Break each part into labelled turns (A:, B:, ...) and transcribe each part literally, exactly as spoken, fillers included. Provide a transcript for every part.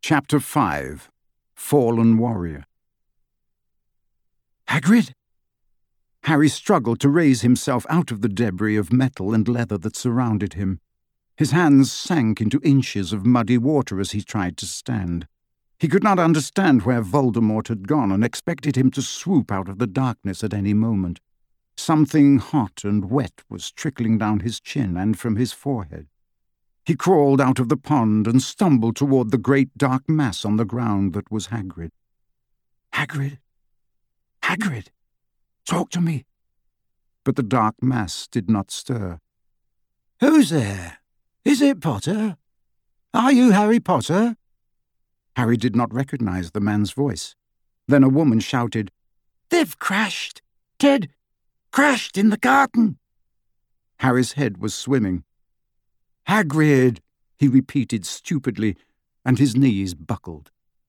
A: Chapter five. Fallen Warrior. Hagrid? Harry struggled to raise himself out of the debris of metal and leather that surrounded him. His hands sank into inches of muddy water as he tried to stand. He could not understand where Voldemort had gone and expected him to swoop out of the darkness at any moment. Something hot and wet was trickling down his chin and from his forehead. He crawled out of the pond and stumbled toward the great dark mass on the ground that was Hagrid. Hagrid? Hagrid! Talk to me! But the dark mass did not stir.
B: Who's there? Is it Potter? Are you Harry Potter?
A: Harry did not recognize the man's voice. Then a woman shouted,
B: They've crashed! Ted! Crashed in the garden!
A: Harry's head was swimming. Hagrid, he repeated stupidly, and his knees buckled.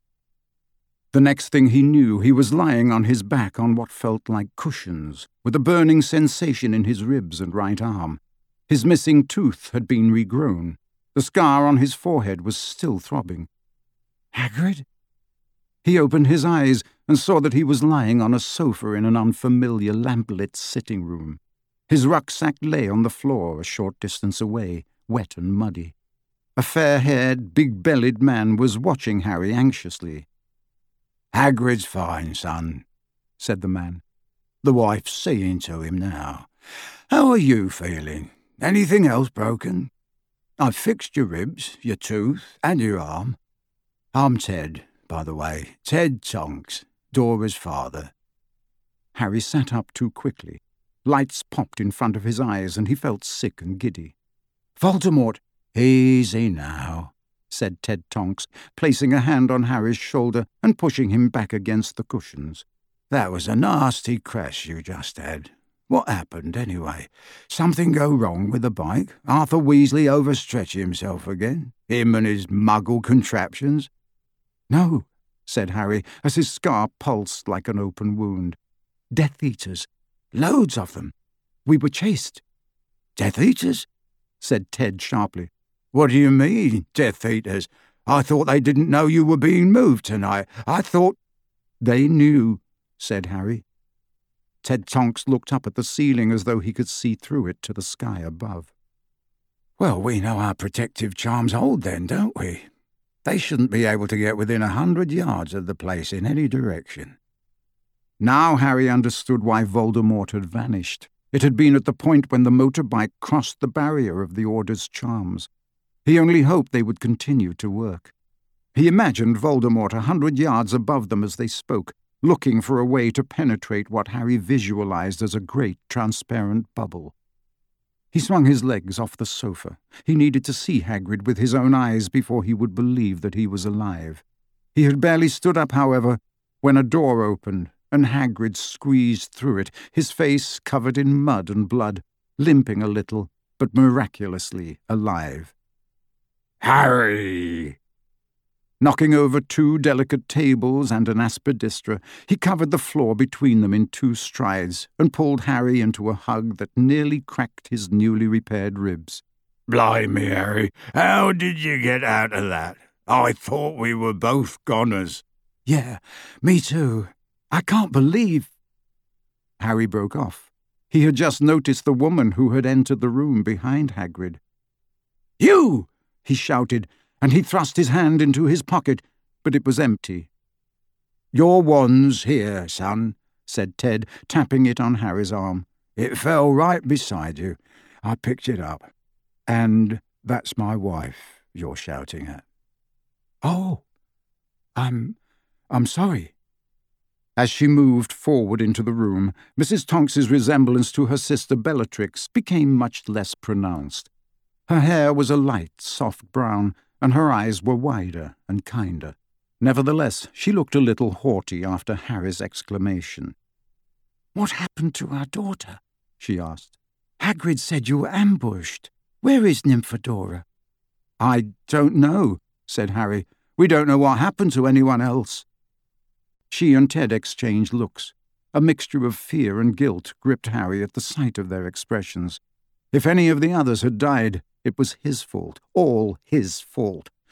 A: The next thing he knew, he was lying on his back on what felt like cushions, with a burning sensation in his ribs and right arm. His missing tooth had been regrown. The scar on his forehead was still throbbing. Hagrid? He opened his eyes and saw that he was lying on a sofa in an unfamiliar lamplit sitting room. His rucksack lay on the floor a short distance away, wet and muddy. A fair-haired, big-bellied man was watching Harry anxiously.
B: Hagrid's fine, son, said the man. The wife's seeing to him now. How are you feeling? Anything else broken? I've fixed your ribs, your tooth, and your arm. I'm Ted, by the way, Ted Tonks, Dora's father.
A: Harry sat up too quickly. Lights popped in front of his eyes, and he felt sick and giddy. Voldemort!
B: Easy now, said Ted Tonks, placing a hand on Harry's shoulder and pushing him back against the cushions. That was a nasty crash you just had. What happened, anyway? Something go wrong with the bike? Arthur Weasley overstretch himself again? Him and his muggle contraptions?
A: No, said Harry, as his scar pulsed like an open wound. Death Eaters. Loads of them. We were chased.
B: Death Eaters? Said Ted sharply. What do you mean, Death Eaters? I thought they didn't know you were being moved tonight. I thought...
A: They knew, said Harry. Ted Tonks looked up at the ceiling as though he could see through it to the sky above.
B: Well, we know our protective charms hold then, don't we? They shouldn't be able to get within a hundred yards of the place in any direction.
A: Now Harry understood why Voldemort had vanished. It had been at the point when the motorbike crossed the barrier of the Order's charms. He only hoped they would continue to work. He imagined Voldemort a hundred yards above them as they spoke, looking for a way to penetrate what Harry visualized as a great transparent bubble. He swung his legs off the sofa. He needed to see Hagrid with his own eyes before he would believe that he was alive. He had barely stood up, however, when a door opened, and Hagrid squeezed through it, his face covered in mud and blood, limping a little, but miraculously alive.
B: Harry!
A: Knocking over two delicate tables and an aspidistra, he covered the floor between them in two strides and pulled Harry into a hug that nearly cracked his newly repaired ribs.
B: Blimey, Harry, how did you get out of that? I thought we were both goners.
A: Yeah, me too. I can't believe... Harry broke off. He had just noticed the woman who had entered the room behind Hagrid. You! He shouted, and he thrust his hand into his pocket, but it was empty.
B: Your wand's here, son, said Ted, tapping it on Harry's arm. It fell right beside you. I picked it up. And that's my wife you're shouting at.
A: Oh, I'm... I'm sorry. As she moved forward into the room, Missus Tonks's resemblance to her sister Bellatrix became much less pronounced. Her hair was a light, soft brown, and her eyes were wider and kinder. Nevertheless, she looked a little haughty after Harry's exclamation.
B: What happened to our daughter?
A: She asked.
B: Hagrid said you were ambushed. Where is Nymphadora?
A: I don't know, said Harry. We don't know what happened to anyone else. She and Ted exchanged looks. A mixture of fear and guilt gripped Harry at the sight of their expressions. If any of the others had died, it was his fault, all his fault.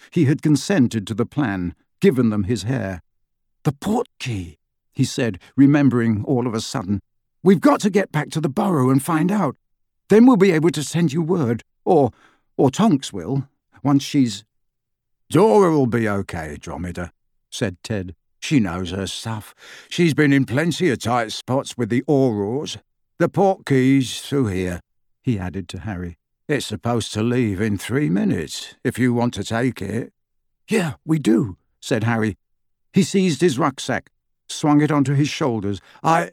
A: He had consented to the plan, given them his hair. "The portkey," he said, remembering all of a sudden. "We've got to get back to the burrow and find out. Then we'll be able to send you word, or, or Tonks will, once she's—"
B: "Dora'll be okay, Dromedar," said Ted. "She knows her stuff. She's been in plenty of tight spots with the Aurors. The portkey's through here," he added to Harry. "It's supposed to leave in three minutes, if you want to take it."
A: "Yeah, we do," said Harry. He seized his rucksack, swung it onto his shoulders. I...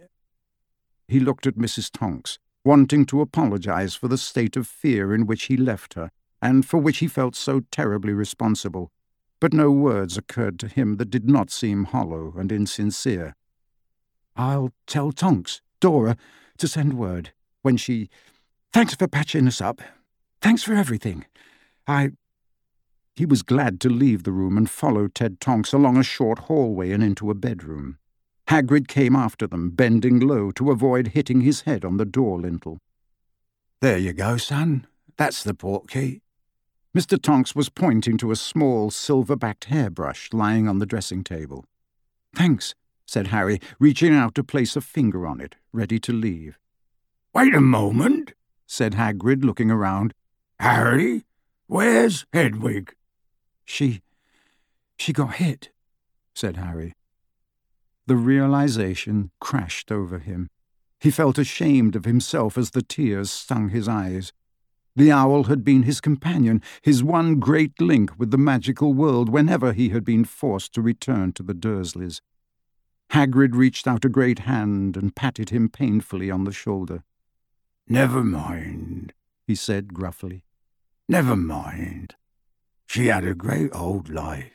A: He looked at Missus Tonks, wanting to apologize for the state of fear in which he left her, and for which he felt so terribly responsible. But no words occurred to him that did not seem hollow and insincere. "I'll tell Tonks, Dora, to send word, when she... Thanks for patching us up. Thanks for everything. I..." He was glad to leave the room and follow Ted Tonks along a short hallway and into a bedroom. Hagrid came after them, bending low to avoid hitting his head on the door lintel.
B: "There you go, son. That's the portkey."
A: Mister Tonks was pointing to a small, silver-backed hairbrush lying on the dressing table. "Thanks," said Harry, reaching out to place a finger on it, ready to leave.
B: "Wait a moment," said Hagrid, looking around. "Harry, where's Hedwig?"
A: She... she got hit," said Harry. The realization crashed over him. He felt ashamed of himself as the tears stung his eyes. The owl had been his companion, his one great link with the magical world whenever he had been forced to return to the Dursleys. Hagrid reached out a great hand and patted him painfully on the shoulder.
B: "Never mind," he said gruffly. "Never mind. She had a great old life."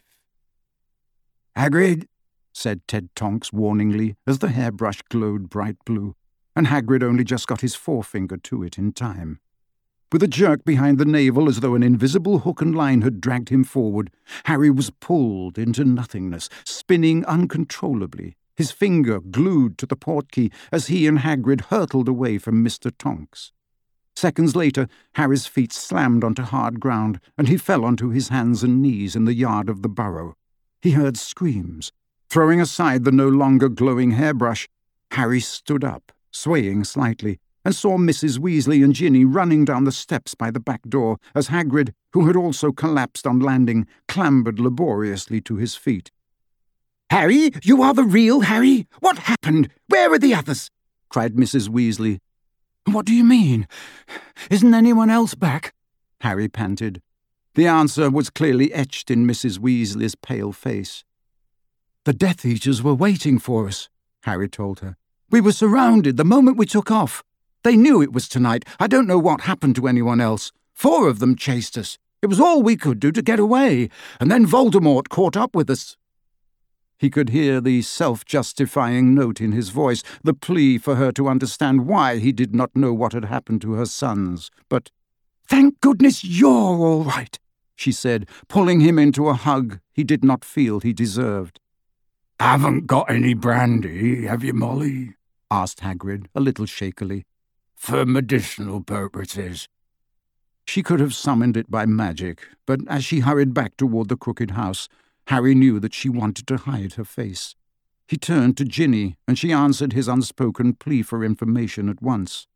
A: "Hagrid," said Ted Tonks warningly as the hairbrush glowed bright blue, and Hagrid only just got his forefinger to it in time. With a jerk behind the navel as though an invisible hook and line had dragged him forward, Harry was pulled into nothingness, spinning uncontrollably, his finger glued to the portkey as he and Hagrid hurtled away from Mister Tonks. Seconds later, Harry's feet slammed onto hard ground, and he fell onto his hands and knees in the yard of the burrow. He heard screams. Throwing aside the no longer glowing hairbrush, Harry stood up, swaying slightly, and saw Missus Weasley and Ginny running down the steps by the back door as Hagrid, who had also collapsed on landing, clambered laboriously to his feet.
C: "Harry, you are the real Harry? What happened? Where are the others?"
A: cried Missus Weasley. "What do you mean? Isn't anyone else back?" Harry panted. The answer was clearly etched in Missus Weasley's pale face. "The Death Eaters were waiting for us," Harry told her. "We were surrounded the moment we took off. They knew it was tonight. I don't know what happened to anyone else. Four of them chased us. It was all we could do to get away, and then Voldemort caught up with us." He could hear the self-justifying note in his voice, the plea for her to understand why he did not know what had happened to her sons. But, "Thank goodness you're all right," she said, pulling him into a hug he did not feel he deserved.
B: "Haven't got any brandy, have you, Molly?"
A: asked Hagrid, a little shakily.
B: "For medicinal purposes."
A: She could have summoned it by magic, but as she hurried back toward the crooked house, Harry knew that she wanted to hide her face. He turned to Ginny, and she answered his unspoken plea for information at once.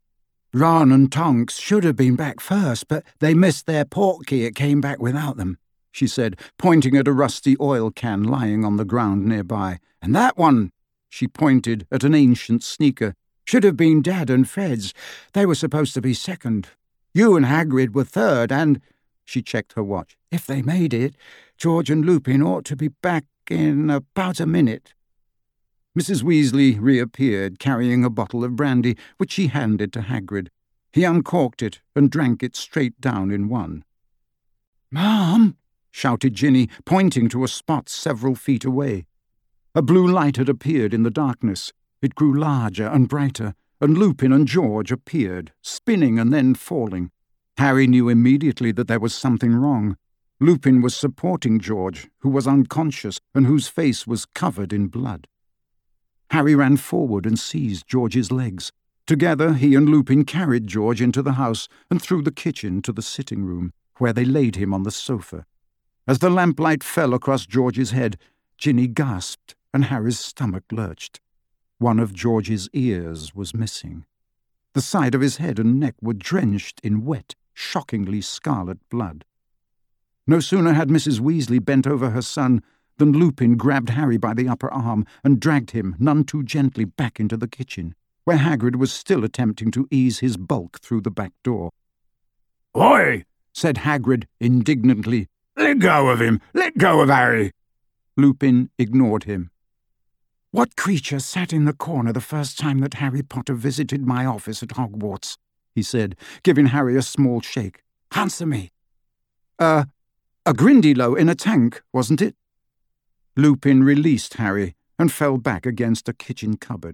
C: "Ron and Tonks should have been back first, but they missed their portkey. It came back without them,"
A: she said, pointing at a rusty oil can lying on the ground nearby. "And that one," she pointed at an ancient sneaker,
C: "should have been Dad and Fred's. They were supposed to be second. You and Hagrid were third, and—" she checked her watch. "If they made it, George and Lupin ought to be back in about a minute."
A: Missus Weasley reappeared, carrying a bottle of brandy, which she handed to Hagrid. He uncorked it and drank it straight down in one.
C: "Mom!"
A: shouted Ginny, pointing to a spot several feet away. A blue light had appeared in the darkness. It grew larger and brighter, and Lupin and George appeared, spinning and then falling. Harry knew immediately that there was something wrong. Lupin was supporting George, who was unconscious and whose face was covered in blood. Harry ran forward and seized George's legs. Together, he and Lupin carried George into the house and through the kitchen to the sitting room, where they laid him on the sofa. As the lamplight fell across George's head, Ginny gasped and Harry's stomach lurched. One of George's ears was missing. The side of his head and neck were drenched in wet, shockingly scarlet blood. No sooner had Missus Weasley bent over her son than Lupin grabbed Harry by the upper arm and dragged him, none too gently, back into the kitchen, where Hagrid was still attempting to ease his bulk through the back door.
B: "Oi!"
A: said Hagrid indignantly.
B: "Let go of him! Let go of Harry!"
A: Lupin ignored him.
C: "What creature sat in the corner the first time that Harry Potter visited my office at Hogwarts?"
A: he said, giving Harry a small shake.
C: "Answer me."
A: Uh, a Grindylow in a tank, wasn't it? Lupin released Harry and fell back against a kitchen cupboard.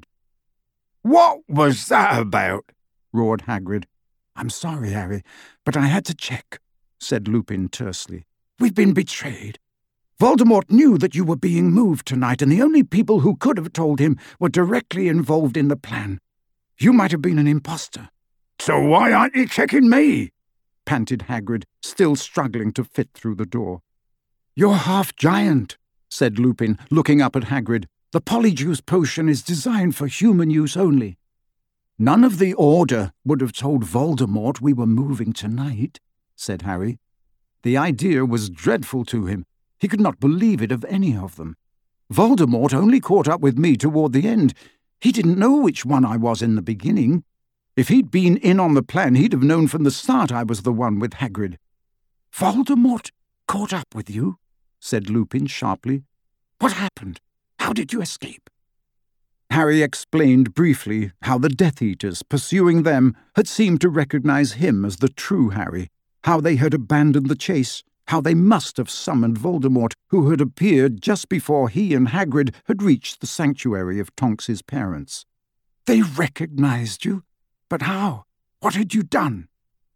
B: "What was that about?"
A: roared Hagrid.
C: "I'm sorry, Harry, but I had to check,"
A: said Lupin tersely.
C: "We've been betrayed. Voldemort knew that you were being moved tonight, and the only people who could have told him were directly involved in the plan. You might have been an imposter."
B: "So why aren't you checking me?"
A: panted Hagrid, still struggling to fit through the door.
C: "You're half-giant,"
A: said Lupin, looking up at Hagrid.
C: "The Polyjuice potion is designed for human use only."
A: "None of the Order would have told Voldemort we were moving tonight," said Harry. The idea was dreadful to him. He could not believe it of any of them. "Voldemort only caught up with me toward the end. He didn't know which one I was in the beginning. If he'd been in on the plan, he'd have known from the start I was the one with Hagrid."
C: "Voldemort caught up with you?"
A: said Lupin sharply.
C: "What happened? How did you escape?"
A: Harry explained briefly how the Death Eaters, pursuing them, had seemed to recognize him as the true Harry, how they had abandoned the chase, how they must have summoned Voldemort, who had appeared just before he and Hagrid had reached the sanctuary of Tonks's parents.
C: "They recognized you? But how? What had you done?"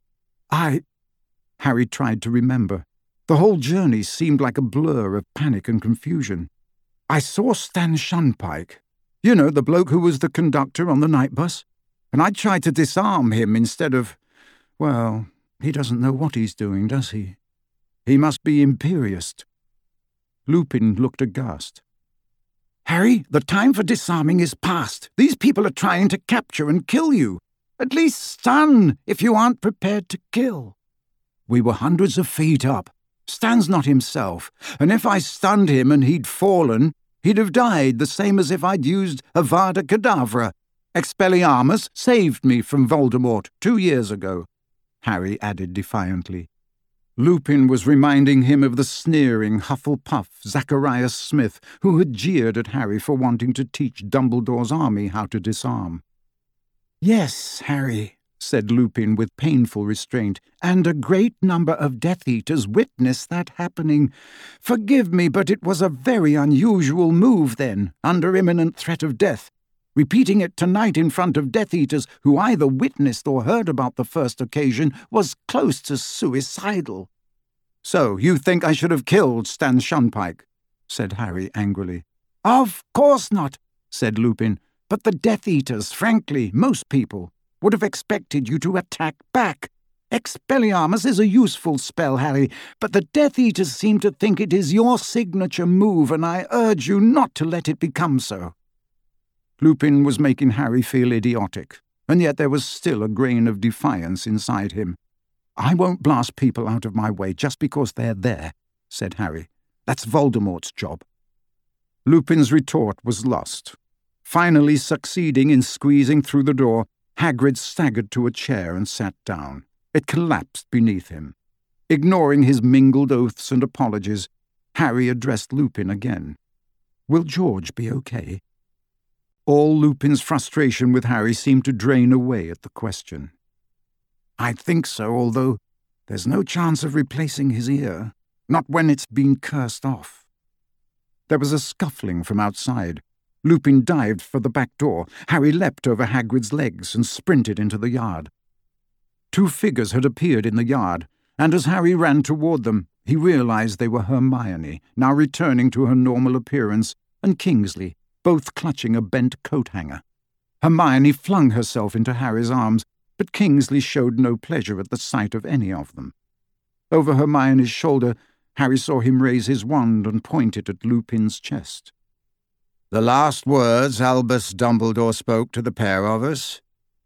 A: I... Harry tried to remember. The whole journey seemed like a blur of panic and confusion. "I saw Stan Shunpike. You know, the bloke who was the conductor on the night bus? And I tried to disarm him instead of... Well, he doesn't know what he's doing, does he? He must be Imperious." Lupin looked aghast.
C: "Harry, the time for disarming is past. These people are trying to capture and kill you. At least stun if you aren't prepared to kill."
A: "We were hundreds of feet up. Stan's not himself, and if I stunned him and he'd fallen, he'd have died the same as if I'd used Avada Kedavra. Expelliarmus saved me from Voldemort two years ago," Harry added defiantly. Lupin was reminding him of the sneering Hufflepuff Zacharias Smith, who had jeered at Harry for wanting to teach Dumbledore's army how to disarm.
C: "Yes, Harry,"
A: said Lupin with painful restraint, "and a great number of Death Eaters witnessed that happening. Forgive me, but it was a very unusual move then, under imminent threat of death. Repeating it tonight in front of Death Eaters who either witnessed or heard about the first occasion was close to suicidal." "So you think I should have killed Stan Shunpike?" said Harry angrily.
C: "Of course not,"
A: said Lupin. "But the Death Eaters, frankly, most people, would have expected you to attack back. Expelliarmus is a useful spell, Harry, but the Death Eaters seem to think it is your signature move, and I urge you not to let it become so." Lupin was making Harry feel idiotic, and yet there was still a grain of defiance inside him. "I won't blast people out of my way just because they're there," said Harry. "That's Voldemort's job." Lupin's retort was lost. Finally succeeding in squeezing through the door, Hagrid staggered to a chair and sat down. It collapsed beneath him. Ignoring his mingled oaths and apologies, Harry addressed Lupin again. "Will George be okay?" All Lupin's frustration with Harry seemed to drain away at the question. "I think so, although there's no chance of replacing his ear, not when it's been cursed off." There was a scuffling from outside. Lupin dived for the back door. Harry leapt over Hagrid's legs and sprinted into the yard. Two figures had appeared in the yard, and as Harry ran toward them, he realized they were Hermione, now returning to her normal appearance, and Kingsley, both clutching a bent coat-hanger. Hermione flung herself into Harry's arms, but Kingsley showed no pleasure at the sight of any of them. Over Hermione's shoulder, Harry saw him raise his wand and point it at Lupin's chest.
B: "The last words Albus Dumbledore spoke to the pair of us?"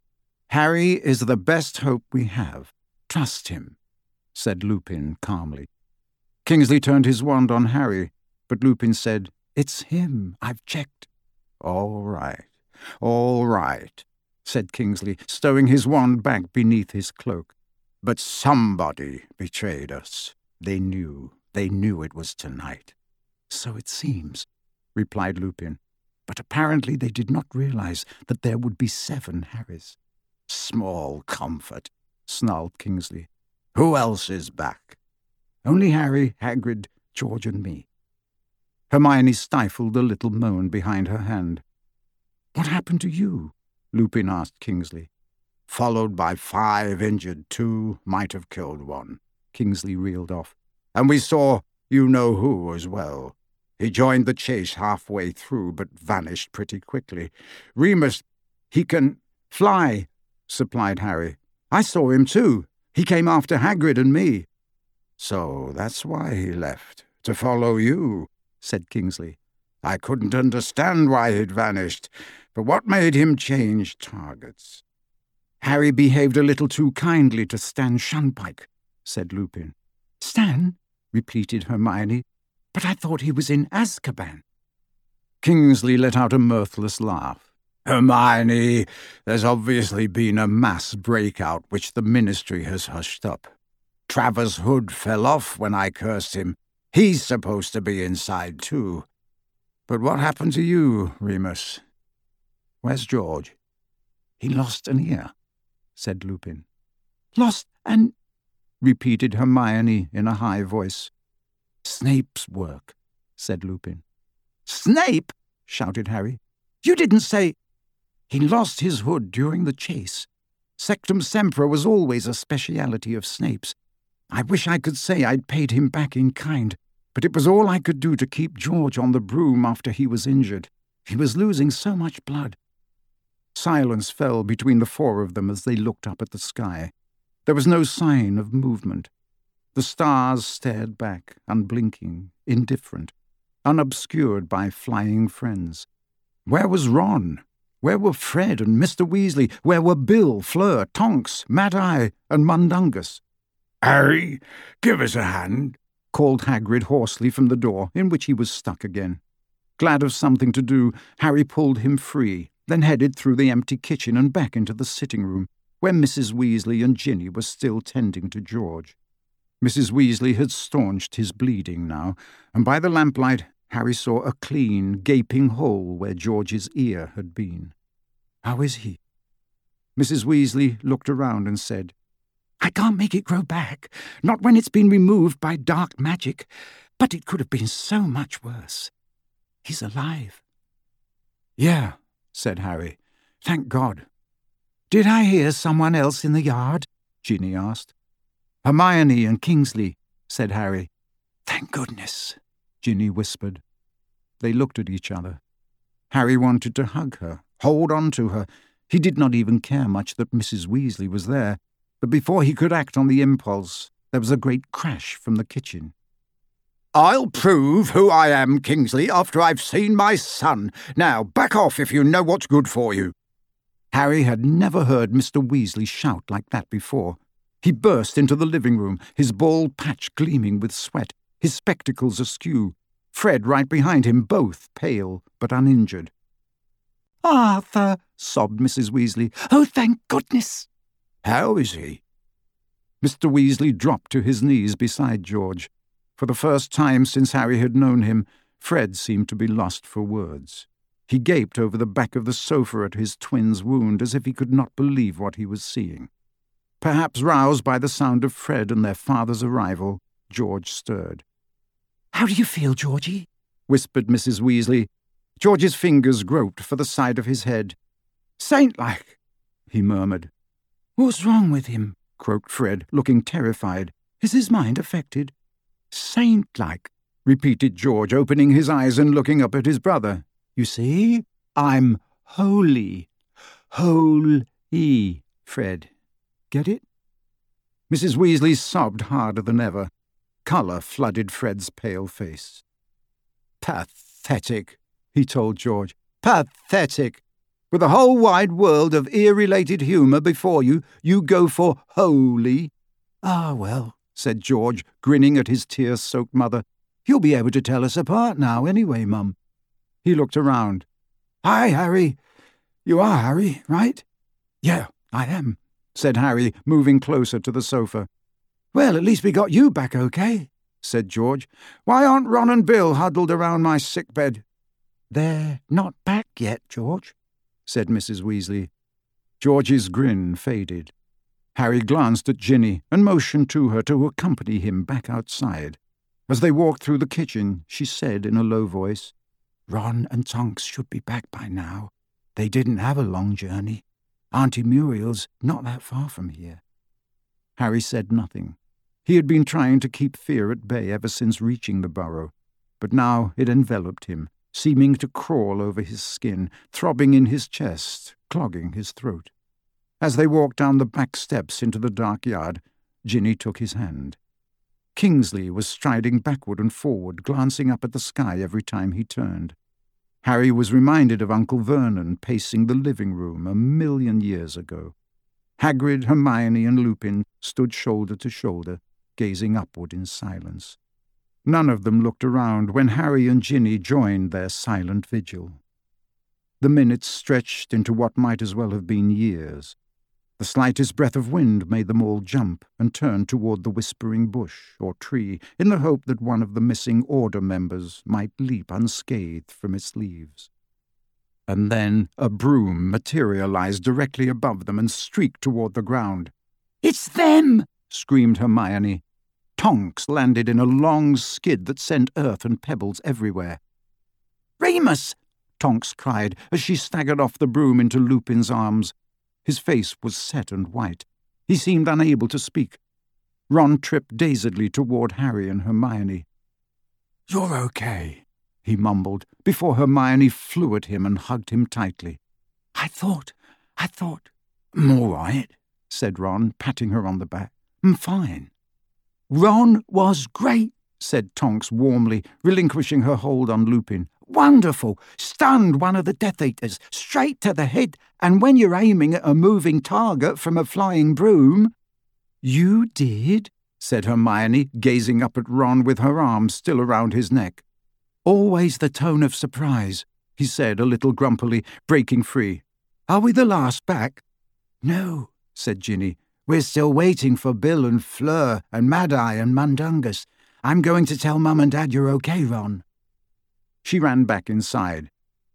A: "Harry is the best hope we have. Trust him," said Lupin calmly. Kingsley turned his wand on Harry, but Lupin said, "It's him. I've checked."
B: "All right, all right," said Kingsley, stowing his wand back beneath his cloak. "But somebody betrayed us. They knew, they knew it was tonight."
A: "So it seems," replied Lupin. "But apparently they did not realize that there would be seven Harrys."
B: "Small comfort," snarled Kingsley. "Who else is back?"
A: "Only Harry, Hagrid, George and me." Hermione stifled a little moan behind her hand. "What happened to you?" Lupin asked Kingsley.
B: "Followed by five injured, two might have killed one," Kingsley reeled off. "And we saw you-know-who as well. He joined the chase halfway through, but vanished pretty quickly. Remus,
A: he can fly," supplied Harry. "I saw him too. He came after Hagrid and me."
B: "So that's why he left, to follow you," said Kingsley. "I couldn't understand why he'd vanished, but what made him change targets?"
A: "Harry behaved a little too kindly to Stan Shunpike," said Lupin. "Stan?" repeated Hermione. "But I thought he was in Azkaban." Kingsley let out a mirthless laugh.
B: "Hermione, there's obviously been a mass breakout which the Ministry has hushed up. Travers Hood fell off when I cursed him. He's supposed to be inside too. But what happened to you, Remus? Where's George?"
A: "He lost an ear," said Lupin. "Lost an—" repeated Hermione in a high voice. "Snape's work," said Lupin. "Snape!" shouted Harry. "You didn't say—" "He lost his hood during the chase. Sectum Sempra was always a speciality of Snape's. I wish I could say I'd paid him back in kind, but it was all I could do to keep George on the broom after he was injured. He was losing so much blood." Silence fell between the four of them as they looked up at the sky. There was no sign of movement. The stars stared back, unblinking, indifferent, unobscured by flying friends. Where was Ron? Where were Fred and Mister Weasley? Where were Bill, Fleur, Tonks, Mad-Eye, and Mundungus?
B: "Harry, give us a hand,"
A: called Hagrid hoarsely from the door, in which he was stuck again. Glad of something to do, Harry pulled him free, then headed through the empty kitchen and back into the sitting-room, where Missus Weasley and Ginny were still tending to George. Missus Weasley had staunched his bleeding now, and by the lamplight Harry saw a clean, gaping hole where George's ear had been. "How is he?" Missus Weasley looked around and said, "I can't make it grow back, not when it's been removed by dark magic, but it could have been so much worse. He's alive." "Yeah," said Harry. "Thank God." "Did I hear someone else in the yard?" Ginny asked. "Hermione and Kingsley," said Harry. "Thank goodness," Ginny whispered. They looked at each other. Harry wanted to hug her, hold on to her. He did not even care much that Missus Weasley was there, but before he could act on the impulse, there was a great crash from the kitchen.
B: "I'll prove who I am, Kingsley, after I've seen my son. Now, back off if you know what's good for you."
A: Harry had never heard Mister Weasley shout like that before. He burst into the living room, his bald patch gleaming with sweat, his spectacles askew. Fred right behind him, both pale but uninjured. "Arthur," sobbed Missus Weasley. "Oh, thank goodness."
B: "How is he?"
A: Mister Weasley dropped to his knees beside George. For the first time since Harry had known him, Fred seemed to be lost for words. He gaped over the back of the sofa at his twin's wound as if he could not believe what he was seeing. Perhaps roused by the sound of Fred and their father's arrival, George stirred. "How do you feel, Georgie?" whispered Missus Weasley. George's fingers groped for the side of his head. "Saint-like," he murmured. "What's wrong with him?" croaked Fred, looking terrified. "Is his mind affected?" "Saint-like," repeated George, opening his eyes and looking up at his brother. "You see, I'm holy. Holy, Fred. Get it?" Missus Weasley sobbed harder than ever. Colour flooded Fred's pale face. "Pathetic," he told George. "Pathetic. With the whole wide world of ear-related humour before you, you go for holy."
C: "Ah, well," said George, grinning at his tear-soaked mother. "You'll be able to tell us apart now anyway, Mum."
A: He looked around.
C: "Hi, Harry. You are Harry, right?"
A: "Yeah, I am," said Harry, moving closer to the sofa.
C: "Well, at least we got you back okay,"
A: said George. "Why aren't Ron and Bill huddled around my sick bed?"
C: "They're not back yet, George,"
A: said Missus Weasley. George's grin faded. Harry glanced at Ginny and motioned to her to accompany him back outside. As they walked through the kitchen, she said in a low voice,
C: "Ron and Tonks should be back by now. They didn't have a long journey. Auntie Muriel's not that far from here."
A: Harry said nothing. He had been trying to keep fear at bay ever since reaching the burrow, but now it enveloped him, seeming to crawl over his skin, throbbing in his chest, clogging his throat. As they walked down the back steps into the dark yard, Ginny took his hand. Kingsley was striding backward and forward, glancing up at the sky every time he turned. Harry was reminded of Uncle Vernon pacing the living room a million years ago. Hagrid, Hermione, and Lupin stood shoulder to shoulder, gazing upward in silence. None of them looked around when Harry and Ginny joined their silent vigil. The minutes stretched into what might as well have been years. The slightest breath of wind made them all jump and turn toward the whispering bush or tree in the hope that one of the missing Order members might leap unscathed from its leaves. And then a broom materialized directly above them and streaked toward the ground.
C: "It's them!"
A: screamed Hermione. Tonks landed in a long skid that sent earth and pebbles everywhere.
C: "Remus!"
A: Tonks cried as she staggered off the broom into Lupin's arms. His face was set and white. He seemed unable to speak. Ron tripped dazedly toward Harry and Hermione.
C: "You're okay,"
A: he mumbled, before Hermione flew at him and hugged him tightly.
C: I thought, I thought...
A: "I'm all right," said Ron, patting her on the back. "I'm fine."
C: "Ron was great,"
A: said Tonks warmly, relinquishing her hold on Lupin.
C: "Wonderful. Stunned one of the Death Eaters straight to the head, and when you're aiming at a moving target from a flying broom—"
A: "You did?" said Hermione, gazing up at Ron with her arms still around his neck.
C: "Always the tone of surprise,"
A: he said a little grumpily, breaking free.
C: "Are we the last back?"
A: "No," said Ginny.
C: "We're still waiting for Bill and Fleur and Mad-Eye and Mundungus. I'm going to tell Mum and Dad you're okay, Ron."
A: She ran back inside.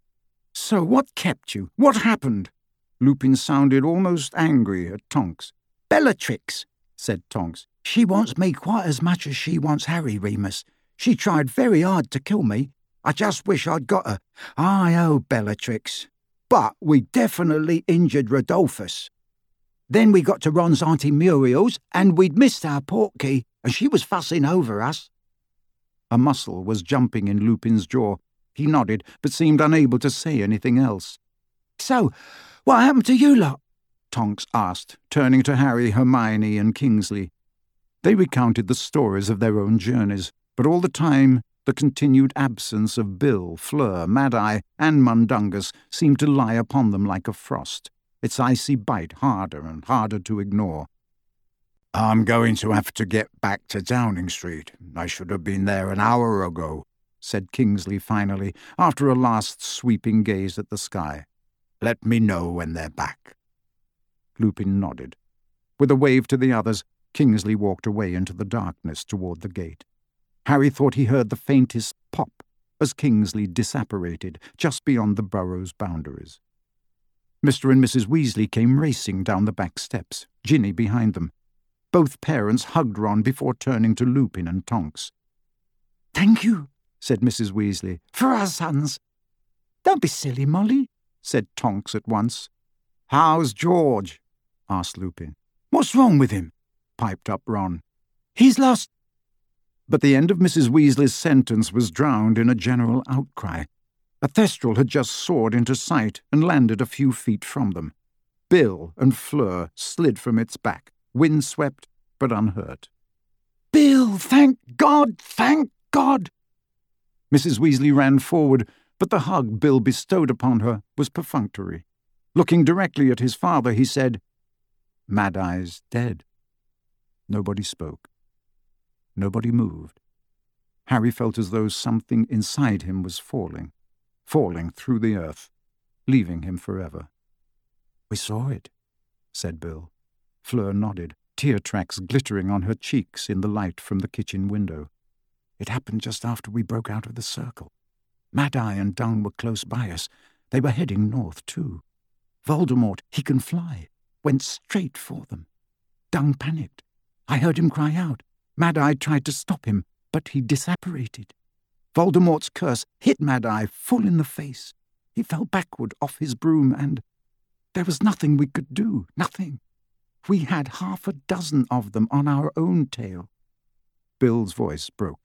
C: "So what kept you? What happened?"
A: Lupin sounded almost angry at Tonks.
C: "Bellatrix,"
A: said Tonks.
C: "She wants me quite as much as she wants Harry, Remus. She tried very hard to kill me. I just wish I'd got her. I owe Bellatrix. But we definitely injured Rodolphus. Then we got to Ron's Auntie Muriel's, and we'd missed our portkey, and she was fussing over us."
A: A muscle was jumping in Lupin's jaw. He nodded, but seemed unable to say anything else.
C: "So, what happened to you lot?"
A: Tonks asked, turning to Harry, Hermione, and Kingsley. They recounted the stories of their own journeys, but all the time the continued absence of Bill, Fleur, Mad-Eye, and Mundungus seemed to lie upon them like a frost, its icy bite harder and harder to ignore.
B: "I'm going to have to get back to Downing Street. I should have been there an hour ago," said Kingsley finally, after a last sweeping gaze at the sky. "Let me know when they're back."
A: Lupin nodded. With a wave to the others, Kingsley walked away into the darkness toward the gate. Harry thought he heard the faintest pop as Kingsley disapparated just beyond the burrow's boundaries. Mister and Missus Weasley came racing down the back steps, Ginny behind them. Both parents hugged Ron before turning to Lupin and Tonks.
C: "Thank you,"
A: said Missus Weasley.
C: "For our sons." "Don't be silly, Molly,"
A: said Tonks at once. "How's George?" asked Lupin.
C: "What's wrong with him?"
A: piped up Ron.
C: "He's lost—"
A: But the end of Missus Weasley's sentence was drowned in a general outcry. A Thestral had just soared into sight and landed a few feet from them. Bill and Fleur slid from its back, windswept but unhurt.
C: "Bill!"
A: Bill, thank God, thank God! Missus Weasley ran forward, but the hug Bill bestowed upon her was perfunctory. Looking directly at his father, he said, "Mad-Eye's dead." Nobody spoke. Nobody moved. Harry felt as though something inside him was falling, falling through the earth, leaving him forever. "We saw it," said Bill. Fleur nodded, tear tracks glittering on her cheeks in the light from the kitchen window. "It happened just after we broke out of the circle. Mad-Eye and Dung were close by us. They were heading north, too. Voldemort, he can fly, went straight for them. Dung panicked. I heard him cry out. Mad-Eye tried to stop him, but he disapparated. Voldemort's curse hit Mad-Eye full in the face. He fell backward off his broom, and there was nothing we could do, nothing. We had half a dozen of them on our own tail." Bill's voice broke.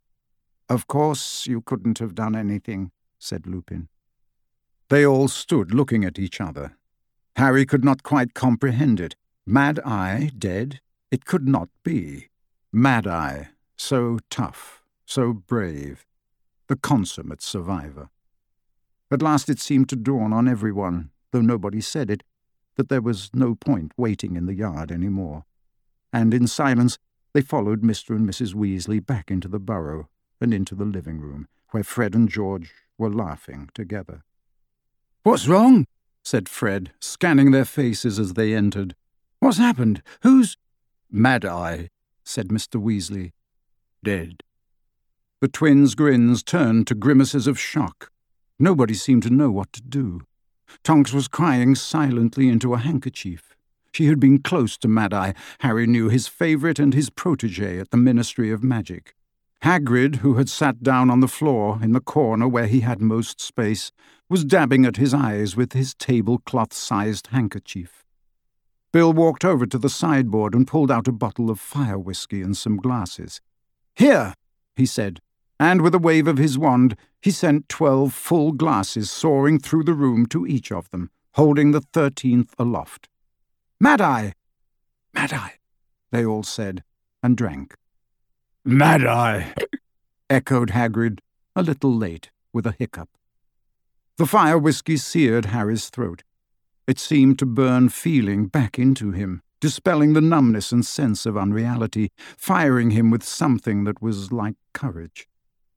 A: "Of course you couldn't have done anything," said Lupin. They all stood looking at each other. Harry could not quite comprehend it. Mad-Eye dead? It could not be. Mad-Eye, so tough, so brave, the consummate survivor. At last it seemed to dawn on everyone, though nobody said it, that there was no point waiting in the yard any more. And in silence they followed Mister and Missus Weasley back into the burrow and into the living room, where Fred and George were laughing together. "What's wrong?" said Fred, scanning their faces as they entered. "What's happened? Who's—" "Mad-Eye," said Mister Weasley. "Dead." The twins' grins turned to grimaces of shock. Nobody seemed to know what to do. Tonks was crying silently into a handkerchief. She had been close to Mad-Eye. Harry knew, his favourite and his protégé at the Ministry of Magic. Hagrid, who had sat down on the floor in the corner where he had most space, was dabbing at his eyes with his tablecloth-sized handkerchief. Bill walked over to the sideboard and pulled out a bottle of fire whiskey and some glasses. "Here," he said, and with a wave of his wand he sent twelve full glasses soaring through the room to each of them, holding the thirteenth aloft. "Mad-Eye!" "Mad-Eye!" they all said, and drank. "Mad-Eye!" echoed Hagrid, a little late, with a hiccup. The fire whiskey seared Harry's throat. It seemed to burn feeling back into him, dispelling the numbness and sense of unreality, firing him with something that was like courage.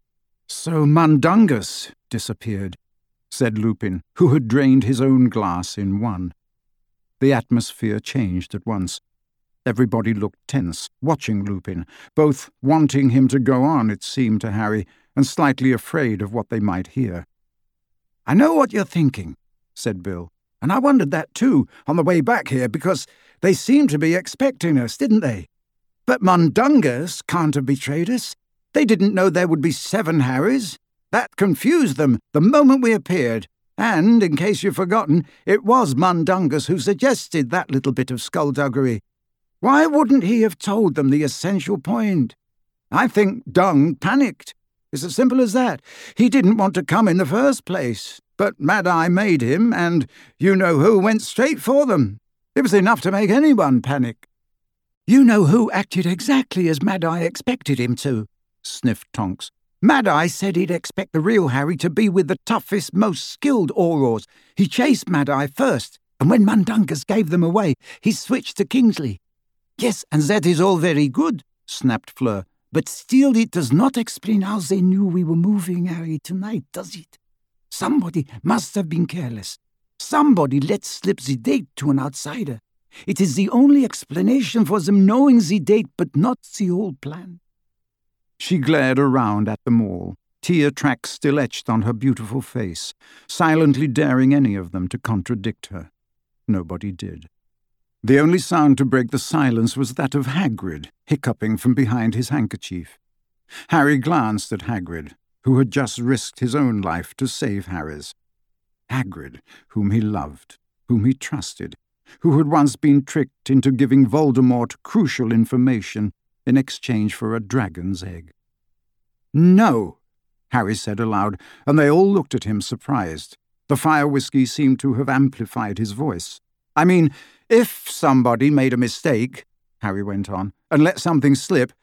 A: "So Mundungus disappeared," said Lupin, who had drained his own glass in one. The atmosphere changed at once. Everybody looked tense, watching Lupin, both wanting him to go on, it seemed to Harry, and slightly afraid of what they might hear. "I know what you're thinking," said Bill, "and I wondered that too, on the way back here, because they seemed to be expecting us, didn't they? But Mundungus can't have betrayed us. They didn't know there would be seven Harrys. That confused them the moment we appeared. And, in case you've forgotten, it was Mundungus who suggested that little bit of skullduggery. Why wouldn't he have told them the essential point? I think Dung panicked. It's as simple as that. He didn't want to come in the first place, but Mad-Eye made him, and you-know-who went straight for them. It was enough to make anyone panic." "You-know-who acted exactly as Mad-Eye expected him to," sniffed Tonks. "Mad-Eye said he'd expect the real Harry to be with the toughest, most skilled Aurors. He chased Mad-Eye first, and when Mundungus gave them away, he switched to Kingsley." "Yes, and that is all very good," snapped Fleur, "but still it does not explain how they knew we were moving Harry tonight, does it? Somebody must have been careless. Somebody let slip the date to an outsider. It is the only explanation for them knowing the date, but not the whole plan." She glared around at them all, tear tracks still etched on her beautiful face, silently daring any of them to contradict her. Nobody did. The only sound to break the silence was that of Hagrid, hiccuping from behind his handkerchief. Harry glanced at Hagrid, who had just risked his own life to save Harry's. Hagrid, whom he loved, whom he trusted, who had once been tricked into giving Voldemort crucial information in exchange for a dragon's egg. "No," Harry said aloud, and they all looked at him surprised. The fire whiskey seemed to have amplified his voice. "I mean, if somebody made a mistake," Harry went on, "and let something slip,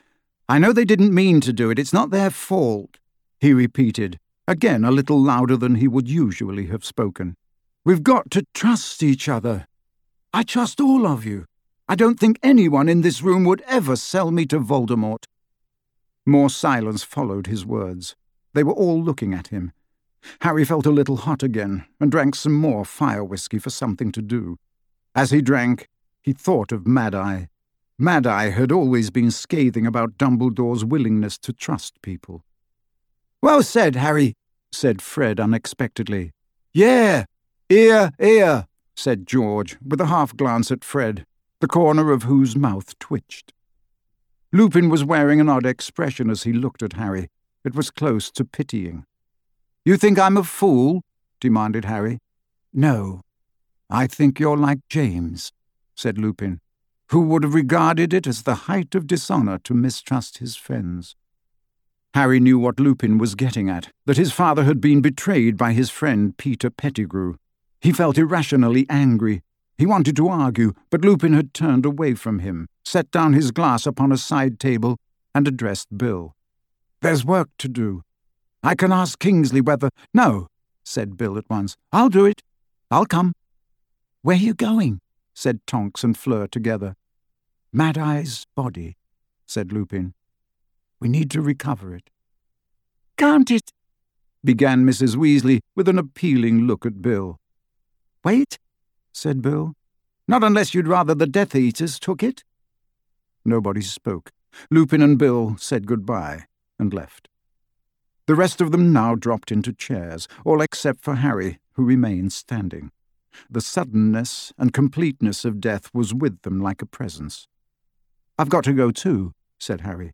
A: I know they didn't mean to do it. It's not their fault, he repeated, again a little louder than he would usually have spoken. We've got to trust each other. I trust all of you. I don't think anyone in this room would ever sell me to Voldemort. More silence followed his words. They were all looking at him. Harry felt a little hot again and drank some more fire whiskey for something to do. As he drank, he thought of Mad-Eye. Mad-Eye had always been scathing about Dumbledore's willingness to trust people. "Well said, Harry," said Fred unexpectedly. "Yeah, ear, ear," said George, with a half-glance at Fred, the corner of whose mouth twitched. Lupin was wearing an odd expression as he looked at Harry. It was close to pitying. "You think I'm a fool?" demanded Harry. "No, I think you're like James," said Lupin, who would have regarded it as the height of dishonour to mistrust his friends. Harry knew what Lupin was getting at, that his father had been betrayed by his friend Peter Pettigrew. He felt irrationally angry. He wanted to argue, but Lupin had turned away from him, set down his glass upon a side table, and addressed Bill. "There's work to do. I can ask Kingsley whether—" "No," said Bill at once. "I'll do it. I'll come." "Where are you going?" said Tonks and Fleur together. "Mad-Eye's body," said Lupin. "We need to recover it." "Can't it?" began Missus Weasley with an appealing look at Bill. "Wait," said Bill. "Not unless you'd rather the Death Eaters took it." Nobody spoke. Lupin and Bill said goodbye and left. The rest of them now dropped into chairs, all except for Harry, who remained standing. The suddenness and completeness of death was with them like a presence. "I've got to go too," said Harry.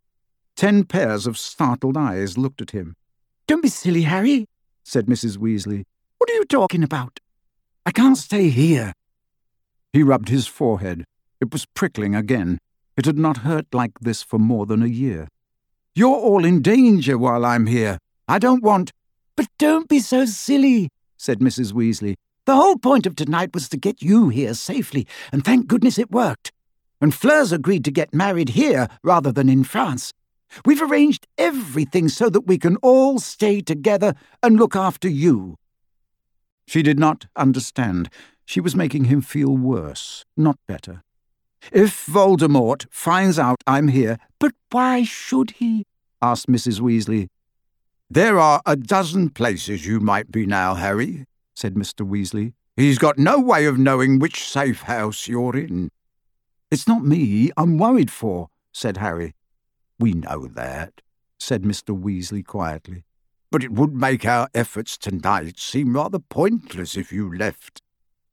A: Ten pairs of startled eyes looked at him. "Don't be silly, Harry," said Missus Weasley. "What are you talking about? I can't stay here." He rubbed his forehead. It was prickling again. It had not hurt like this for more than a year. "You're all in danger while I'm here. I don't want—" "But don't be so silly," said Missus Weasley. "The whole point of tonight was to get you here safely, and thank goodness it worked. And Fleur's agreed to get married here rather than in France. We've arranged everything so that we can all stay together and look after you." She did not understand. She was making him feel worse, not better. "If Voldemort finds out I'm here—" "But why should he?" asked Missus Weasley. "There are a dozen places you might be now, Harry," said Mister Weasley. "He's got no way of knowing which safe house you're in." "It's not me I'm worried for," said Harry. "We know that," said Mister Weasley quietly. "But it would make our efforts tonight seem rather pointless if you left."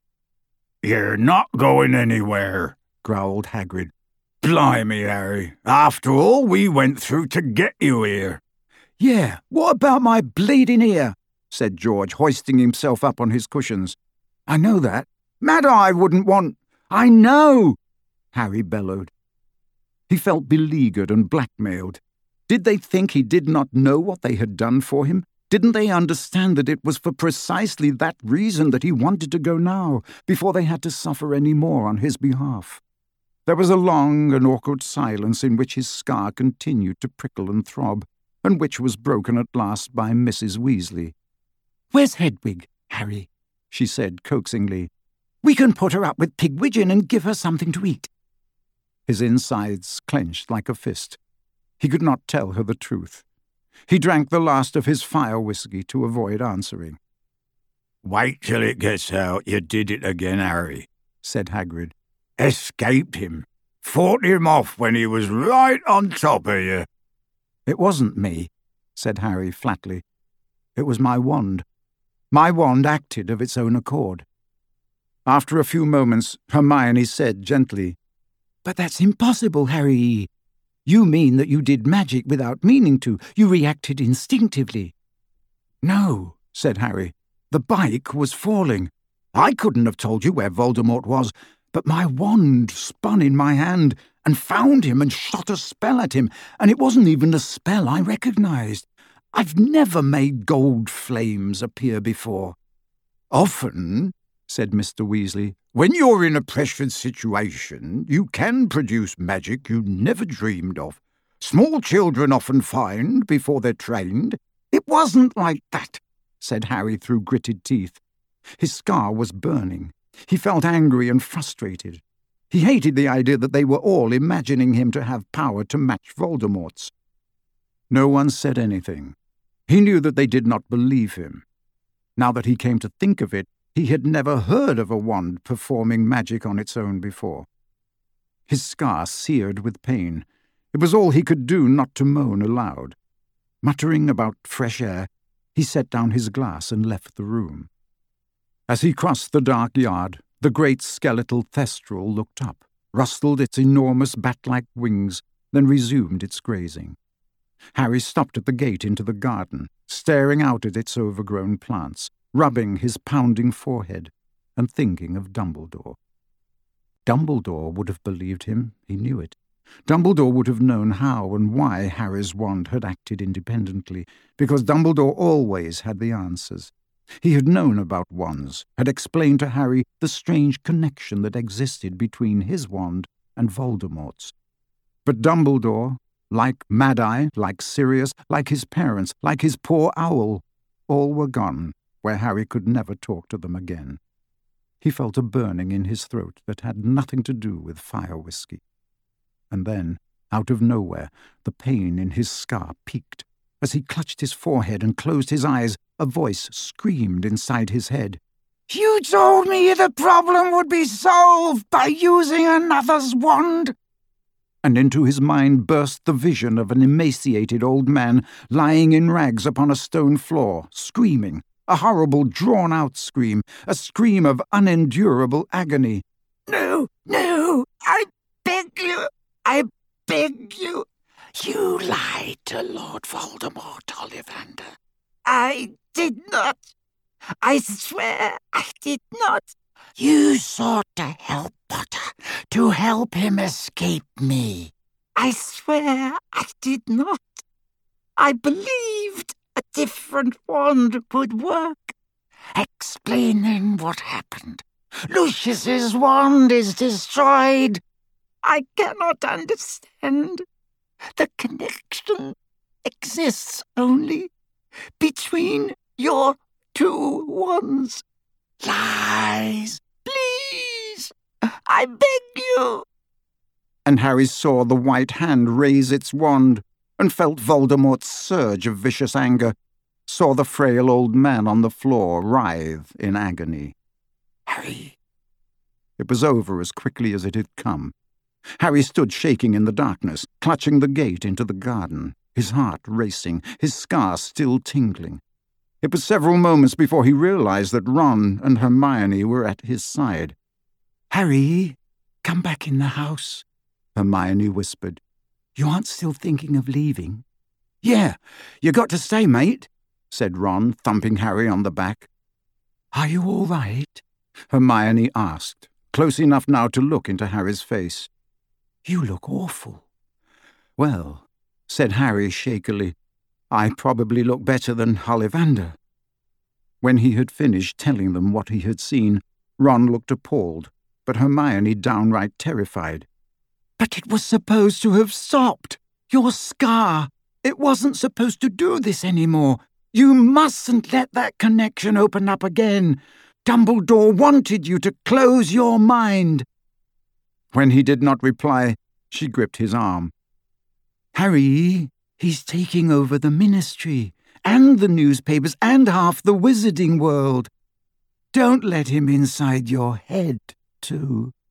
A: "You're not going anywhere," growled Hagrid. "Blimey, Harry, after all we went through to get you here." "Yeah, what about my bleeding ear?" said George, hoisting himself up on his cushions. "I know that. Mad-Eye wouldn't want—" "I know!" Harry bellowed. He felt beleaguered and blackmailed. Did they think he did not know what they had done for him? Didn't they understand that it was for precisely that reason that he wanted to go now, before they had to suffer any more on his behalf? There was a long and awkward silence in which his scar continued to prickle and throb, and which was broken at last by Missus Weasley. "Where's Hedwig, Harry?" she said coaxingly. "We can put her up with Pigwidgeon and give her something to eat." His insides clenched like a fist. He could not tell her the truth. He drank the last of his fire whiskey to avoid answering. "Wait till it gets out you did it again, Harry," said Hagrid. "Escaped him. Fought him off when he was right on top of you." "It wasn't me," said Harry flatly. "It was my wand. My wand acted of its own accord." After a few moments, Hermione said gently, "But that's impossible, Harry. You mean that you did magic without meaning to. You reacted instinctively." "No," said Harry. "The bike was falling. I couldn't have told you where Voldemort was, but my wand spun in my hand and found him and shot a spell at him, and it wasn't even a spell I recognized. I've never made gold flames appear before." "Often," said Mister Weasley, "when you're in a pressured situation, you can produce magic you never dreamed of. Small children often find before they're trained.
C: It wasn't like that, said Harry through gritted teeth. His scar was burning. He felt angry and frustrated. He hated the idea that they were all imagining him to have power to match Voldemort's.
A: No one said anything. He knew that they did not believe him. Now that he came to think of it, he had never heard of a wand performing magic on its own before. His scar seared with pain. It was all he could do not to moan aloud. Muttering about fresh air, he set down his glass and left the room. As he crossed the dark yard, the great skeletal thestral looked up, rustled its enormous bat-like wings, then resumed its grazing. Harry stopped at the gate into the garden, staring out at its overgrown plants, rubbing his pounding forehead, and thinking of Dumbledore. Dumbledore would have believed him, he knew it. Dumbledore would have known how and why Harry's wand had acted independently, because Dumbledore always had the answers. He had known about wands, had explained to Harry the strange connection that existed between his wand and Voldemort's. But Dumbledore, like Mad-Eye, like Sirius, like his parents, like his poor owl, all were gone, where Harry could never talk to them again. He felt a burning in his throat that had nothing to do with fire whiskey. And then, out of nowhere, the pain in his scar peaked. As he clutched his forehead and closed his eyes, a voice screamed inside his head.
C: "You told me the problem would be solved by using another's wand!"
A: And into his mind burst the vision of an emaciated old man lying in rags upon a stone floor, screaming, a horrible drawn-out scream, a scream of unendurable agony.
C: "No, no, I beg you, I beg you. You lied to Lord Voldemort, Ollivander. I did not. I swear I did not. You sought to help Potter, to help him escape me. I swear I did not. I believed a different wand would work. Explaining what happened. Lucius's wand is destroyed. I cannot understand. The connection exists only between your two wands. Lies! Please! I beg you!"
A: And Harry saw the white hand raise its wand, and felt Voldemort's surge of vicious anger, saw the frail old man on the floor writhe in agony.
C: Harry!
A: It was over as quickly as it had come. Harry stood shaking in the darkness, clutching the gate into the garden, his heart racing, his scar still tingling. It was several moments before he realized that Ron and Hermione were at his side.
C: "Harry, come back in the house," Hermione whispered. "You aren't still thinking of leaving?"
A: "Yeah, you got to stay, mate," said Ron, thumping Harry on the back.
C: "Are you all right?"
A: Hermione asked, close enough now to look into Harry's face.
C: "You look awful."
A: "Well," said Harry shakily, "I probably look better than Ollivander." When he had finished telling them what he had seen, Ron looked appalled, but Hermione downright terrified.
C: "But it was supposed to have stopped. Your scar. It wasn't supposed to do this anymore. You mustn't let that connection open up again. Dumbledore wanted you to close your mind."
A: When he did not reply, she gripped his arm.
C: "Harry, he's taking over the ministry, and the newspapers, and half the wizarding world. Don't let him inside your head, too."